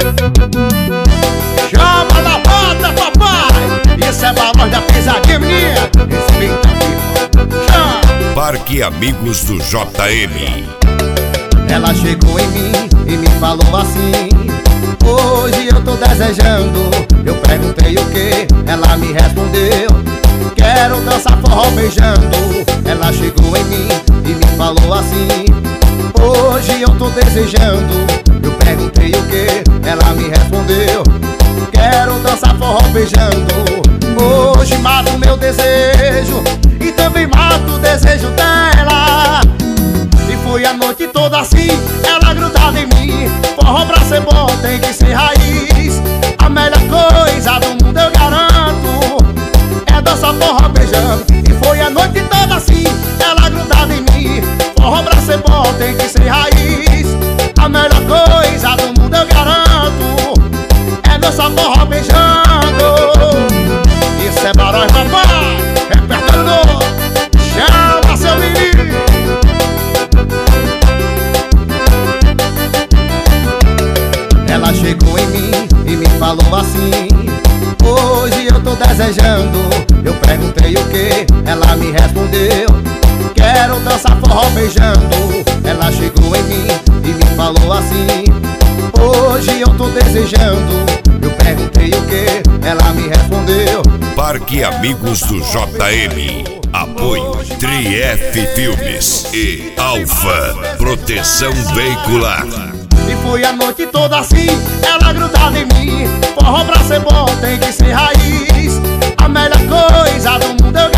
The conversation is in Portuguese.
Chama na bota, papai! Isso é balão da pisadinha, menina! Respeita aqui, chama! Parque Amigos do JM. Ela chegou em mim e me falou assim: hoje eu tô desejando. Eu perguntei o que, ela me respondeu: quero dançar forró beijando. Ela chegou em mim e me falou assim: hoje eu tô desejando. Eu perguntei o que, ela me respondeu: quero dançar forró beijando. Hoje mato meu desejo e também mato o desejo dela. E foi a noite toda assim, ela grudada em mim. Forró pra ser bom tem que ser raiz. A melhor coisa do mundo eu garanto é dançar forró beijando. E foi a noite toda assim, ela grudada em mim. Forró pra ser bom tem que ser raiz. A melhor coisa do mundo eu garanto é dançar forró beijando. Isso é barões, papai, repertório novo. Chama seu menino. Ela chegou em mim e me falou assim: hoje eu tô desejando. Eu perguntei o que, ela me respondeu: quero dançar forró beijando. Ela chegou em mim e me falou assim: hoje eu tô desejando. Eu perguntei o que, ela me respondeu: Parque Amigos do JM. Apoio Tri-F Filmes e Alfa Proteção Veicular. E foi a noite toda assim, ela grudada em mim. Forró pra ser bom tem que ser raiz. A melhor coisa do mundo eu